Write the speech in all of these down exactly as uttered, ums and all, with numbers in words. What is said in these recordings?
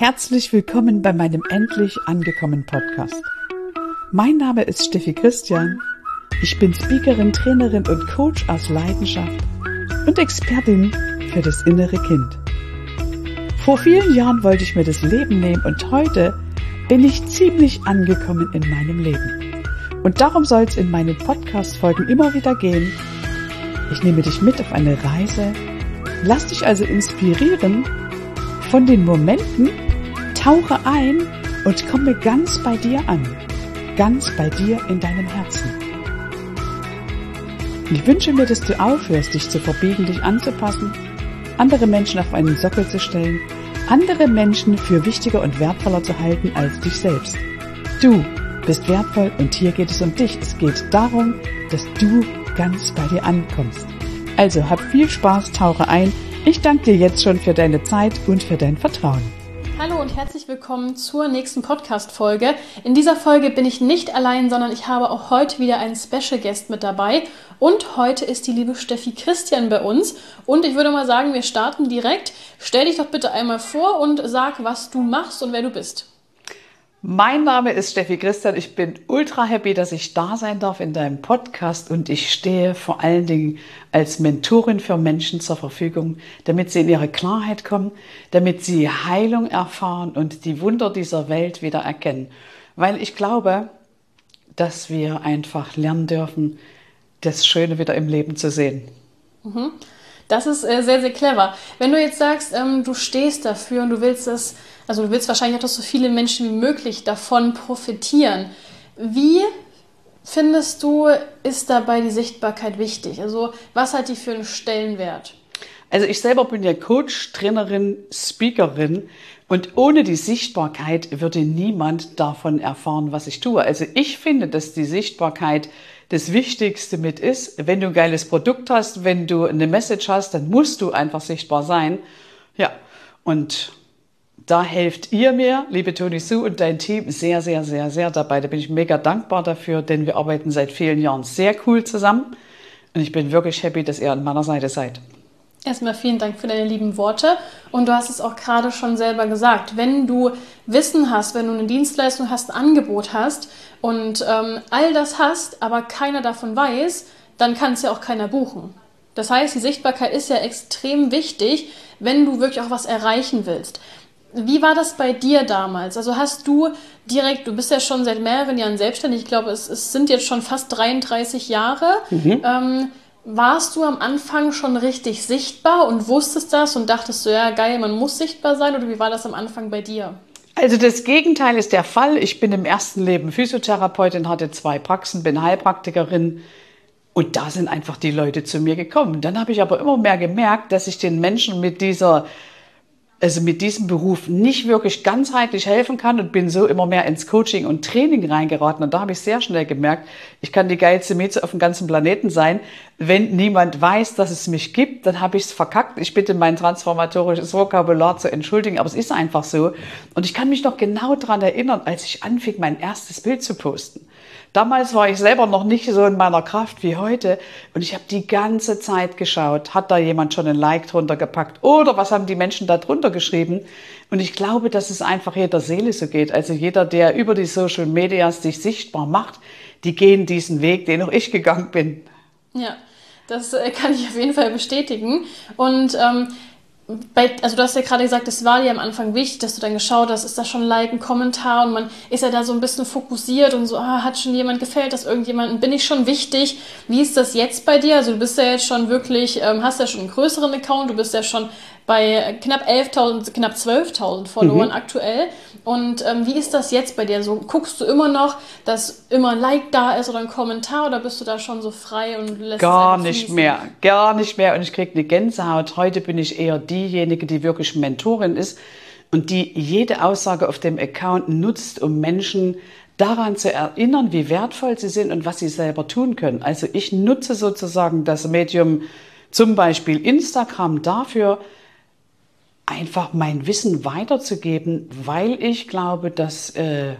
Herzlich willkommen bei meinem Endlich angekommen Podcast. Mein Name ist Steffi Christian. Ich bin Speakerin, Trainerin und Coach aus Leidenschaft und Expertin für das innere Kind. Vor vielen Jahren wollte ich mir das Leben nehmen und heute bin ich ziemlich angekommen in meinem Leben. Und darum soll es in meinen Podcast-Folgen immer wieder gehen. Ich nehme dich mit auf eine Reise, lass dich also inspirieren von den Momenten, tauche ein und komme ganz bei dir an, ganz bei dir in deinem Herzen. Ich wünsche mir, dass du aufhörst, dich zu verbiegen, dich anzupassen, andere Menschen auf einen Sockel zu stellen, andere Menschen für wichtiger und wertvoller zu halten als dich selbst. Du bist wertvoll und hier geht es um dich. Es geht darum, dass du ganz bei dir ankommst. Also hab viel Spaß, tauche ein. Ich danke dir jetzt schon für deine Zeit und für dein Vertrauen. Hallo und herzlich willkommen zur nächsten Podcast-Folge. In dieser Folge bin ich nicht allein, sondern ich habe auch heute wieder einen Special Guest mit dabei. Und heute ist die liebe Steffi Christian bei uns. Und ich würde mal sagen, wir starten direkt. Stell dich doch bitte einmal vor und sag, was du machst und wer du bist. Mein Name ist Steffi Christian. Ich bin ultra happy, dass ich da sein darf in deinem Podcast und ich stehe vor allen Dingen als Mentorin für Menschen zur Verfügung, damit sie in ihre Klarheit kommen, damit sie Heilung erfahren und die Wunder dieser Welt wieder erkennen. Weil ich glaube, dass wir einfach lernen dürfen, das Schöne wieder im Leben zu sehen. Mhm. Das ist äh, sehr, sehr clever. Wenn du jetzt sagst, ähm, du stehst dafür und du willst das, also du willst wahrscheinlich auch, dass so viele Menschen wie möglich davon profitieren. Wie findest du, ist dabei die Sichtbarkeit wichtig? Also was hat die für einen Stellenwert? Also ich selber bin ja Coach, Trainerin, Speakerin und ohne die Sichtbarkeit würde niemand davon erfahren, was ich tue. Also ich finde, dass die Sichtbarkeit das Wichtigste mit ist. Wenn du ein geiles Produkt hast, wenn du eine Message hast, dann musst du einfach sichtbar sein. Ja, und da helft ihr mir, liebe Toni Sue und dein Team, sehr, sehr, sehr, sehr dabei. Da bin ich mega dankbar dafür, denn wir arbeiten seit vielen Jahren sehr cool zusammen. Und ich bin wirklich happy, dass ihr an meiner Seite seid. Erstmal vielen Dank für deine lieben Worte. Und du hast es auch gerade schon selber gesagt. Wenn du Wissen hast, wenn du eine Dienstleistung hast, ein Angebot hast und ähm, all das hast, aber keiner davon weiß, dann kann es ja auch keiner buchen. Das heißt, die Sichtbarkeit ist ja extrem wichtig, wenn du wirklich auch was erreichen willst. Wie war das bei dir damals? Also hast du direkt, du bist ja schon seit mehreren Jahren selbstständig, ich glaube, es, es sind jetzt schon fast dreiunddreißig Jahre. Mhm. Ähm, warst du am Anfang schon richtig sichtbar und wusstest das und dachtest so, ja geil, man muss sichtbar sein, oder wie war das am Anfang bei dir? Also das Gegenteil ist der Fall. Ich bin im ersten Leben Physiotherapeutin, hatte zwei Praxen, bin Heilpraktikerin und da sind einfach die Leute zu mir gekommen. Dann habe ich aber immer mehr gemerkt, dass ich den Menschen mit dieser also mit diesem Beruf nicht wirklich ganzheitlich helfen kann und bin so immer mehr ins Coaching und Training reingeraten. Und da habe ich sehr schnell gemerkt, ich kann die geilste Mieze auf dem ganzen Planeten sein. Wenn niemand weiß, dass es mich gibt, dann habe ich es verkackt. Ich bitte mein transformatorisches Vokabular zu entschuldigen, aber es ist einfach so. Und ich kann mich noch genau daran erinnern, als ich anfing, mein erstes Bild zu posten. Damals war ich selber noch nicht so in meiner Kraft wie heute und ich habe die ganze Zeit geschaut, hat da jemand schon ein Like drunter gepackt oder was haben die Menschen da drunter geschrieben? Und ich glaube, dass es einfach jeder Seele so geht. Also jeder, der über die Social Medias sich sichtbar macht, die gehen diesen Weg, den auch ich gegangen bin. Ja, das kann ich auf jeden Fall bestätigen. Und ähm, Bei, also du hast ja gerade gesagt, es war dir am Anfang wichtig, dass du dann geschaut hast, ist da schon ein Like, ein Kommentar und man ist ja da so ein bisschen fokussiert und so, ah, hat schon jemand, gefällt das irgendjemandem, bin ich schon wichtig? Wie ist das jetzt bei dir? Also du bist ja jetzt schon wirklich, ähm, hast ja schon einen größeren Account, du bist ja schon bei knapp elftausend, knapp zwölftausend Followern mhm. aktuell. Und ähm, wie ist das jetzt bei dir? So, guckst du immer noch, dass immer ein Like da ist oder ein Kommentar oder bist du da schon so frei und lässt Gar es einfach nicht fließen? mehr, gar nicht mehr. Und ich kriege eine Gänsehaut. Heute bin ich eher diejenige, die wirklich Mentorin ist und die jede Aussage auf dem Account nutzt, um Menschen daran zu erinnern, wie wertvoll sie sind und was sie selber tun können. Also ich nutze sozusagen das Medium, zum Beispiel Instagram, dafür, einfach mein Wissen weiterzugeben, weil ich glaube, dass äh,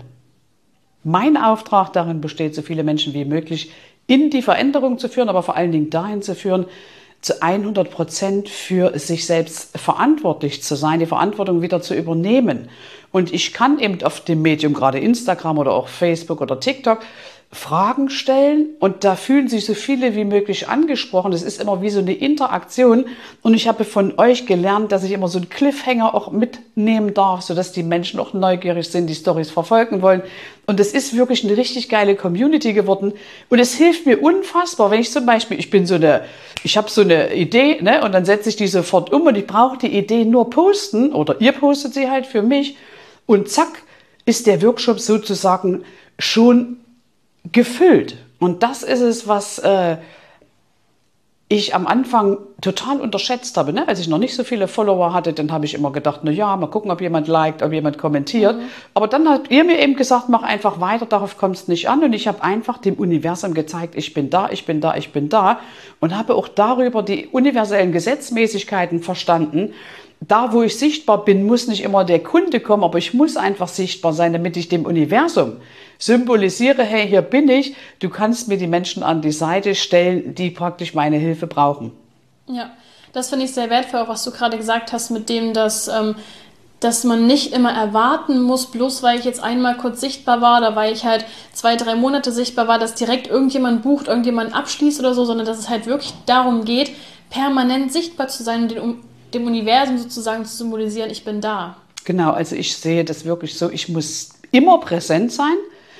mein Auftrag darin besteht, so viele Menschen wie möglich in die Veränderung zu führen, aber vor allen Dingen dahin zu führen, zu hundert Prozent für sich selbst verantwortlich zu sein, die Verantwortung wieder zu übernehmen. Und ich kann eben auf dem Medium, gerade Instagram oder auch Facebook oder TikTok, Fragen stellen und da fühlen sich so viele wie möglich angesprochen. Das ist immer wie so eine Interaktion und ich habe von euch gelernt, dass ich immer so einen Cliffhanger auch mitnehmen darf, sodass die Menschen auch neugierig sind, die Storys verfolgen wollen. Und es ist wirklich eine richtig geile Community geworden und es hilft mir unfassbar, wenn ich zum Beispiel, ich bin so eine, ich habe so eine Idee, ne, und dann setze ich die sofort um und ich brauche die Idee nur posten oder ihr postet sie halt für mich und zack ist der Workshop sozusagen schon gefüllt. Und das ist es, was äh, ich am Anfang total unterschätzt habe. Ne? Als ich noch nicht so viele Follower hatte, dann habe ich immer gedacht, na ja, mal gucken, ob jemand liked, ob jemand kommentiert. Mhm. Aber dann habt ihr mir eben gesagt, mach einfach weiter, darauf kommt es nicht an. Und ich habe einfach dem Universum gezeigt, ich bin da, ich bin da, ich bin da. Und habe auch darüber die universellen Gesetzmäßigkeiten verstanden. Da, wo ich sichtbar bin, muss nicht immer der Kunde kommen, aber ich muss einfach sichtbar sein, damit ich dem Universum symbolisiere, hey, hier bin ich, du kannst mir die Menschen an die Seite stellen, die praktisch meine Hilfe brauchen. Ja, das finde ich sehr wertvoll, auch was du gerade gesagt hast, mit dem, dass, ähm, dass man nicht immer erwarten muss, bloß weil ich jetzt einmal kurz sichtbar war oder weil ich halt zwei, drei Monate sichtbar war, dass direkt irgendjemand bucht, irgendjemand abschließt oder so, sondern dass es halt wirklich darum geht, permanent sichtbar zu sein und den, dem Universum sozusagen zu symbolisieren, ich bin da. Genau, also ich sehe das wirklich so, ich muss immer präsent sein.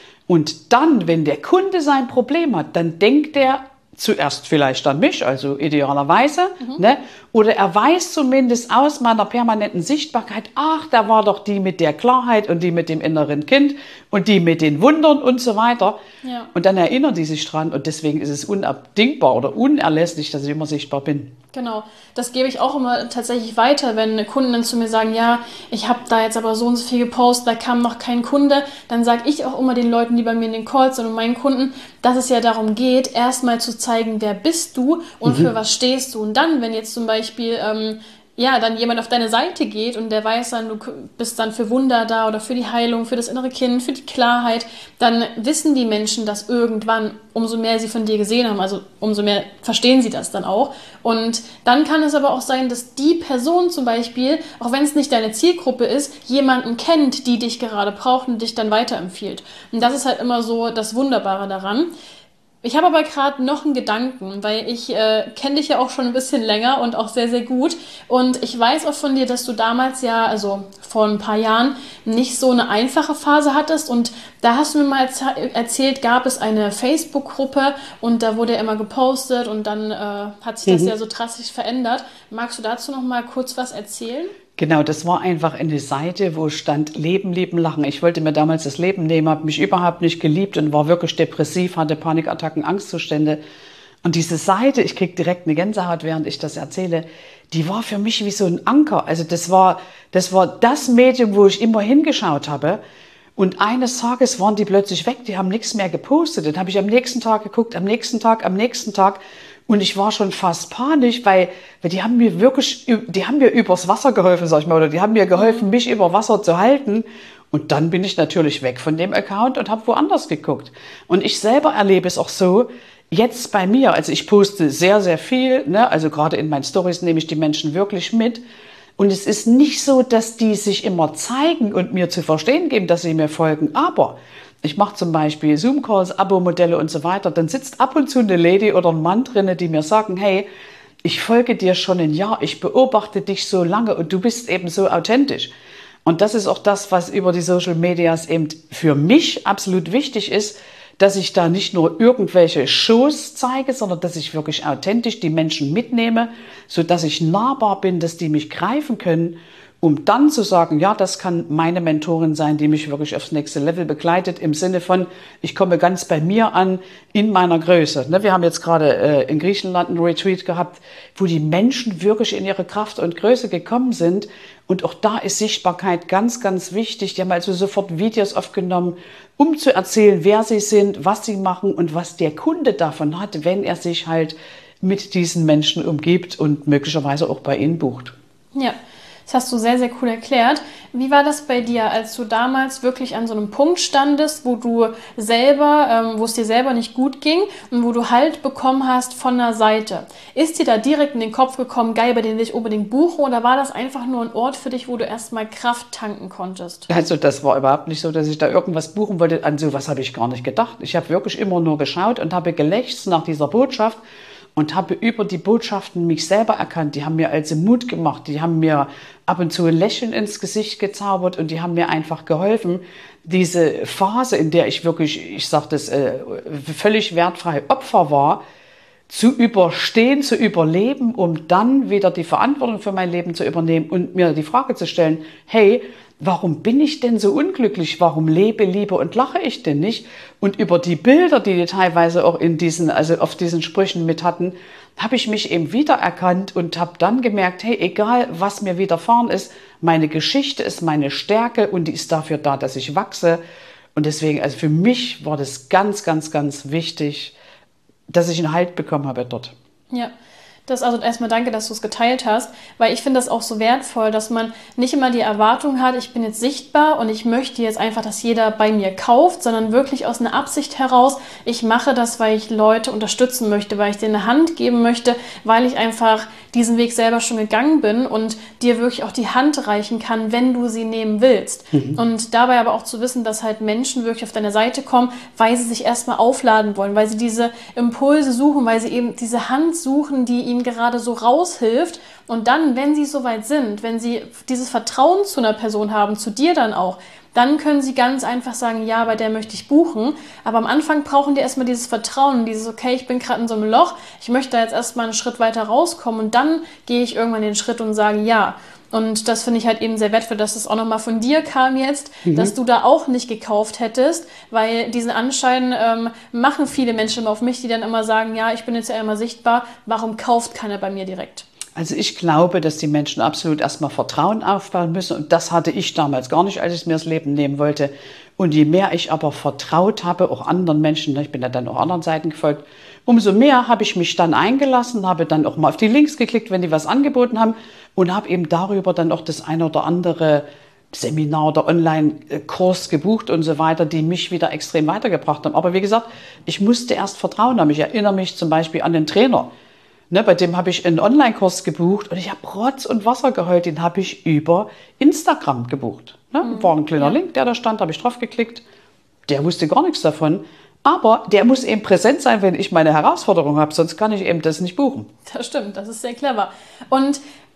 Und dann, wenn der Kunde sein Problem hat, dann denkt er zuerst vielleicht an mich, also idealerweise, mhm. ne? Oder er weiß zumindest aus meiner permanenten Sichtbarkeit, ach, da war doch die mit der Klarheit und die mit dem inneren Kind und die mit den Wundern und so weiter. Ja. Und dann erinnern die sich dran und deswegen ist es unabdingbar oder unerlässlich, dass ich immer sichtbar bin. Genau, das gebe ich auch immer tatsächlich weiter, wenn Kunden dann zu mir sagen, ja, ich habe da jetzt aber so und so viel gepostet, da kam noch kein Kunde, dann sage ich auch immer den Leuten, die bei mir in den Calls sind und meinen Kunden, dass es ja darum geht, erstmal zu zeigen, wer bist du und mhm. für was stehst du. Und dann, wenn jetzt zum Beispiel ähm, ja, dann jemand auf deine Seite geht und der weiß dann, du bist dann für Wunder da oder für die Heilung, für das innere Kind, für die Klarheit, dann wissen die Menschen das irgendwann, umso mehr sie von dir gesehen haben, also umso mehr verstehen sie das dann auch. Und dann kann es aber auch sein, dass die Person zum Beispiel, auch wenn es nicht deine Zielgruppe ist, jemanden kennt, die dich gerade braucht und dich dann weiterempfiehlt. Und das ist halt immer so das Wunderbare daran. Ich habe aber gerade noch einen Gedanken, weil ich äh, kenne dich ja auch schon ein bisschen länger und auch sehr, sehr gut. Und ich weiß auch von dir, dass du damals ja, also vor ein paar Jahren, nicht so eine einfache Phase hattest. Und da hast du mir mal erzählt, gab es eine Facebook-Gruppe und da wurde ja immer gepostet und dann äh, hat sich das mhm. ja so drastisch verändert. Magst du dazu noch mal kurz was erzählen? Genau, das war einfach eine Seite, wo stand Leben, Lieben, Lachen. Ich wollte mir damals das Leben nehmen, habe mich überhaupt nicht geliebt und war wirklich depressiv, hatte Panikattacken, Angstzustände. Und diese Seite, ich kriege direkt eine Gänsehaut, während ich das erzähle, die war für mich wie so ein Anker. Also das war, das war das Medium, wo ich immer hingeschaut habe. Und eines Tages waren die plötzlich weg, die haben nichts mehr gepostet. Dann habe ich am nächsten Tag geguckt, am nächsten Tag, am nächsten Tag. Und ich war schon fast panisch, weil, weil die haben mir wirklich, die haben mir übers Wasser geholfen, sag ich mal, oder die haben mir geholfen, mich über Wasser zu halten. Und dann bin ich natürlich weg von dem Account und habe woanders geguckt. Und ich selber erlebe es auch so, jetzt bei mir, also ich poste sehr, sehr viel, ne? Also gerade in meinen Stories nehme ich die Menschen wirklich mit. Und es ist nicht so, dass die sich immer zeigen und mir zu verstehen geben, dass sie mir folgen, aber ich mache zum Beispiel Zoom-Calls, Abo-Modelle und so weiter. Dann sitzt ab und zu eine Lady oder ein Mann drin, die mir sagen, hey, ich folge dir schon ein Jahr, ich beobachte dich so lange und du bist eben so authentisch. Und das ist auch das, was über die Social Medias eben für mich absolut wichtig ist, dass ich da nicht nur irgendwelche Shows zeige, sondern dass ich wirklich authentisch die Menschen mitnehme, sodass ich nahbar bin, dass die mich greifen können, um dann zu sagen, ja, das kann meine Mentorin sein, die mich wirklich aufs nächste Level begleitet, im Sinne von, ich komme ganz bei mir an, in meiner Größe. Wir haben jetzt gerade äh, in Griechenland einen Retreat gehabt, wo die Menschen wirklich in ihre Kraft und Größe gekommen sind. Und auch da ist Sichtbarkeit ganz, ganz wichtig. Die haben also sofort Videos aufgenommen, um zu erzählen, wer sie sind, was sie machen und was der Kunde davon hat, wenn er sich halt mit diesen Menschen umgibt und möglicherweise auch bei ihnen bucht. Ja. Das hast du sehr, sehr cool erklärt. Wie war das bei dir, als du damals wirklich an so einem Punkt standest, wo du selber, ähm, wo es dir selber nicht gut ging und wo du Halt bekommen hast von der Seite? Ist dir da direkt in den Kopf gekommen, geil, bei dem will ich unbedingt buchen, oder war das einfach nur ein Ort für dich, wo du erstmal Kraft tanken konntest? Also das war überhaupt nicht so, dass ich da irgendwas buchen wollte. An sowas habe ich gar nicht gedacht. Ich habe wirklich immer nur geschaut und habe gelächzt nach dieser Botschaft und habe über die Botschaften mich selber erkannt. Die haben mir also Mut gemacht, die haben mir ab und zu ein Lächeln ins Gesicht gezaubert und die haben mir einfach geholfen, diese Phase, in der ich wirklich, ich sage das, äh, völlig wertfrei Opfer war, zu überstehen, zu überleben, um dann wieder die Verantwortung für mein Leben zu übernehmen und mir die Frage zu stellen, hey, warum bin ich denn so unglücklich? Warum lebe, liebe und lache ich denn nicht? Und über die Bilder, die die teilweise auch in diesen, also auf diesen Sprüchen mit hatten, habe ich mich eben wiedererkannt und habe dann gemerkt, hey, egal was mir widerfahren ist, meine Geschichte ist meine Stärke und die ist dafür da, dass ich wachse. Und deswegen, also für mich war das ganz, ganz, ganz wichtig, dass ich einen Halt bekommen habe dort. Ja, das also erstmal danke, dass du es geteilt hast, weil ich finde das auch so wertvoll, dass man nicht immer die Erwartung hat, ich bin jetzt sichtbar und ich möchte jetzt einfach, dass jeder bei mir kauft, sondern wirklich aus einer Absicht heraus, ich mache das, weil ich Leute unterstützen möchte, weil ich denen eine Hand geben möchte, weil ich einfach diesen Weg selber schon gegangen bin und dir wirklich auch die Hand reichen kann, wenn du sie nehmen willst. Mhm. Und dabei aber auch zu wissen, dass halt Menschen wirklich auf deine Seite kommen, weil sie sich erstmal aufladen wollen, weil sie diese Impulse suchen, weil sie eben diese Hand suchen, die ihnen gerade so raushilft. Und dann, wenn sie soweit sind, wenn sie dieses Vertrauen zu einer Person haben, zu dir dann auch, dann können sie ganz einfach sagen, ja, bei der möchte ich buchen. Aber am Anfang brauchen die erstmal dieses Vertrauen, dieses, okay, ich bin gerade in so einem Loch, ich möchte da jetzt erstmal einen Schritt weiter rauskommen und dann gehe ich irgendwann den Schritt und sage, ja. Und das finde ich halt eben sehr wertvoll, dass es auch nochmal von dir kam jetzt, mhm. dass du da auch nicht gekauft hättest, weil diesen Anschein ähm, machen viele Menschen immer auf mich, die dann immer sagen, ja, ich bin jetzt ja immer sichtbar, warum kauft keiner bei mir direkt? Also ich glaube, dass die Menschen absolut erstmal Vertrauen aufbauen müssen und das hatte ich damals gar nicht, als ich mir das Leben nehmen wollte. Und je mehr ich aber vertraut habe, auch anderen Menschen, ich bin ja dann auch anderen Seiten gefolgt, umso mehr habe ich mich dann eingelassen, habe dann auch mal auf die Links geklickt, wenn die was angeboten haben und habe eben darüber dann auch das eine oder andere Seminar oder Online-Kurs gebucht und so weiter, die mich wieder extrem weitergebracht haben. Aber wie gesagt, ich musste erst Vertrauen haben. Ich erinnere mich zum Beispiel an den Trainer. Ne, bei dem habe ich einen Online-Kurs gebucht und ich habe Rotz und Wasser geheult. Den habe ich über Instagram gebucht. Ne? Mhm. War ein kleiner ja. Link, der da stand, habe ich drauf geklickt. Der wusste gar nichts davon. Aber der muss eben präsent sein, wenn ich meine Herausforderung habe, sonst kann ich eben das nicht buchen. Das stimmt, das ist sehr clever. Und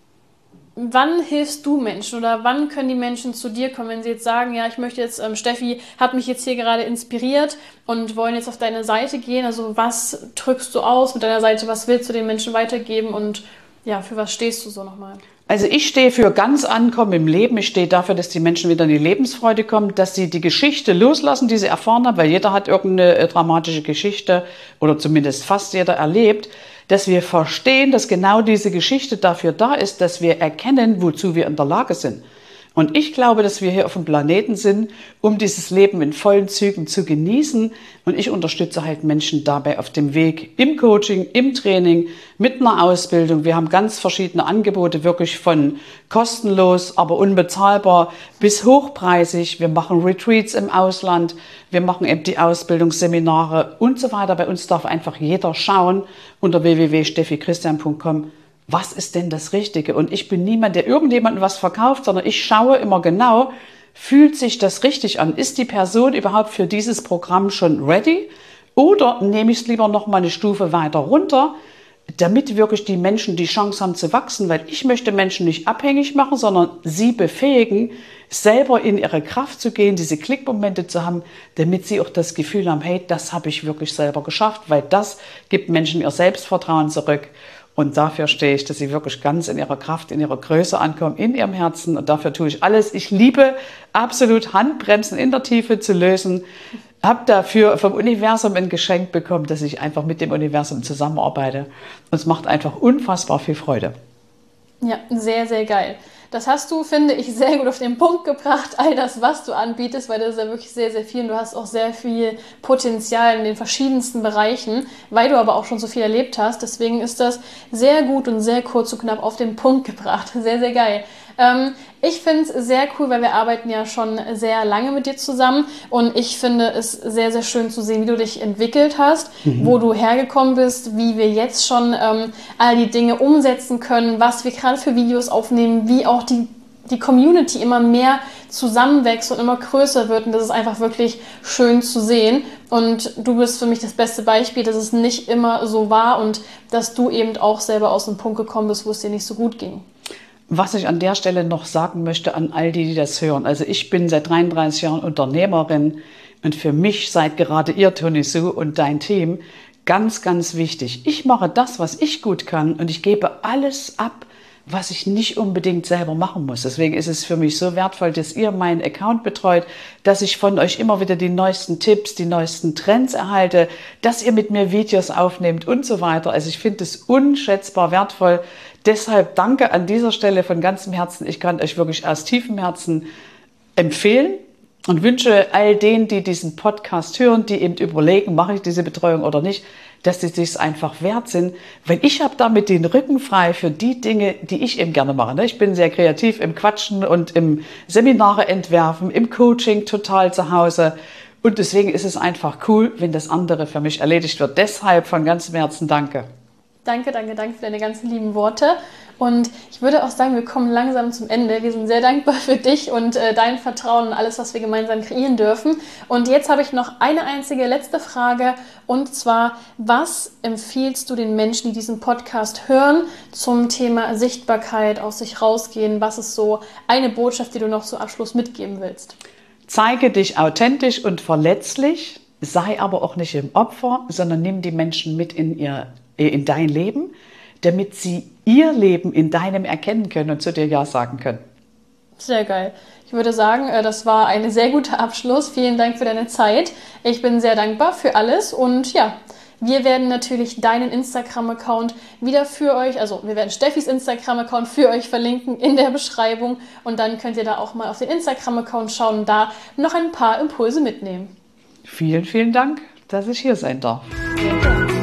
wann hilfst du Menschen oder wann können die Menschen zu dir kommen, wenn sie jetzt sagen, ja, ich möchte jetzt, ähm, Steffi hat mich jetzt hier gerade inspiriert und wollen jetzt auf deine Seite gehen, also was drückst du aus mit deiner Seite, was willst du den Menschen weitergeben und ja, für was stehst du so nochmal? Also ich stehe für ganz Ankommen im Leben, ich stehe dafür, dass die Menschen wieder in die Lebensfreude kommen, dass sie die Geschichte loslassen, die sie erfahren haben, weil jeder hat irgendeine dramatische Geschichte oder zumindest fast jeder erlebt, dass wir verstehen, dass genau diese Geschichte dafür da ist, dass wir erkennen, wozu wir in der Lage sind. Und ich glaube, dass wir hier auf dem Planeten sind, um dieses Leben in vollen Zügen zu genießen. Und ich unterstütze halt Menschen dabei auf dem Weg im Coaching, im Training, mit einer Ausbildung. Wir haben ganz verschiedene Angebote, wirklich von kostenlos, aber unbezahlbar bis hochpreisig. Wir machen Retreats im Ausland, wir machen eben die Ausbildungsseminare und so weiter. Bei uns darf einfach jeder schauen unter w w w punkt steffi christian punkt com. Was ist denn das Richtige? Und ich bin niemand, der irgendjemandem was verkauft, sondern ich schaue immer genau, fühlt sich das richtig an? Ist die Person überhaupt für dieses Programm schon ready? Oder nehme ich es lieber noch mal eine Stufe weiter runter, damit wirklich die Menschen die Chance haben zu wachsen? Weil ich möchte Menschen nicht abhängig machen, sondern sie befähigen, selber in ihre Kraft zu gehen, diese Klickmomente zu haben, damit sie auch das Gefühl haben, hey, das habe ich wirklich selber geschafft, weil das gibt Menschen ihr Selbstvertrauen zurück. Und dafür stehe ich, dass sie wirklich ganz in ihrer Kraft, in ihrer Größe ankommen, in ihrem Herzen. Und dafür tue ich alles. Ich liebe absolut Handbremsen in der Tiefe zu lösen. Habe dafür vom Universum ein Geschenk bekommen, dass ich einfach mit dem Universum zusammenarbeite. Und es macht einfach unfassbar viel Freude. Ja, sehr, sehr geil. Das hast du, finde ich, sehr gut auf den Punkt gebracht, all das, was du anbietest, weil das ist ja wirklich sehr, sehr viel und du hast auch sehr viel Potenzial in den verschiedensten Bereichen, weil du aber auch schon so viel erlebt hast. Deswegen ist das sehr gut und sehr kurz und knapp auf den Punkt gebracht. Sehr, sehr geil. Ähm, ich finde es sehr cool, weil wir arbeiten ja schon sehr lange mit dir zusammen und ich finde es sehr, sehr schön zu sehen, wie du dich entwickelt hast, mhm. wo du hergekommen bist, wie wir jetzt schon ähm, all die Dinge umsetzen können, was wir gerade für Videos aufnehmen, wie auch die die Community immer mehr zusammenwächst und immer größer wird und das ist einfach wirklich schön zu sehen und du bist für mich das beste Beispiel, dass es nicht immer so war und dass du eben auch selber aus dem Punkt gekommen bist, wo es dir nicht so gut ging. Was ich an der Stelle noch sagen möchte an all die, die das hören, also ich bin seit dreiunddreißig Jahren Unternehmerin und für mich seid gerade ihr, Toni Sue und dein Team, ganz, ganz wichtig. Ich mache das, was ich gut kann und ich gebe alles ab, was ich nicht unbedingt selber machen muss. Deswegen ist es für mich so wertvoll, dass ihr meinen Account betreut, dass ich von euch immer wieder die neuesten Tipps, die neuesten Trends erhalte, dass ihr mit mir Videos aufnehmt und so weiter. Also ich finde es unschätzbar wertvoll. Deshalb danke an dieser Stelle von ganzem Herzen. Ich kann euch wirklich aus tiefem Herzen empfehlen und wünsche all denen, die diesen Podcast hören, die eben überlegen, mache ich diese Betreuung oder nicht, dass die sich einfach wert sind, weil ich habe damit den Rücken frei für die Dinge, die ich eben gerne mache. Ich bin sehr kreativ im Quatschen und im Seminare entwerfen, im Coaching total zu Hause und deswegen ist es einfach cool, wenn das andere für mich erledigt wird. Deshalb von ganzem Herzen danke. Danke, danke, danke für deine ganzen lieben Worte. Und ich würde auch sagen, wir kommen langsam zum Ende. Wir sind sehr dankbar für dich und äh, dein Vertrauen und alles, was wir gemeinsam kreieren dürfen. Und jetzt habe ich noch eine einzige letzte Frage. Und zwar, was empfiehlst du den Menschen, die diesen Podcast hören, zum Thema Sichtbarkeit, aus sich rausgehen? Was ist so eine Botschaft, die du noch zum Abschluss mitgeben willst? Zeige dich authentisch und verletzlich, sei aber auch nicht im Opfer, sondern nimm die Menschen mit in ihr in dein Leben, damit sie ihr Leben in deinem erkennen können und zu dir Ja sagen können. Sehr geil. Ich würde sagen, das war ein sehr guter Abschluss. Vielen Dank für deine Zeit. Ich bin sehr dankbar für alles und ja, wir werden natürlich deinen Instagram-Account wieder für euch, also wir werden Steffis Instagram-Account für euch verlinken in der Beschreibung und dann könnt ihr da auch mal auf den Instagram-Account schauen und da noch ein paar Impulse mitnehmen. Vielen, vielen Dank, dass ich hier sein darf. Sehr gerne.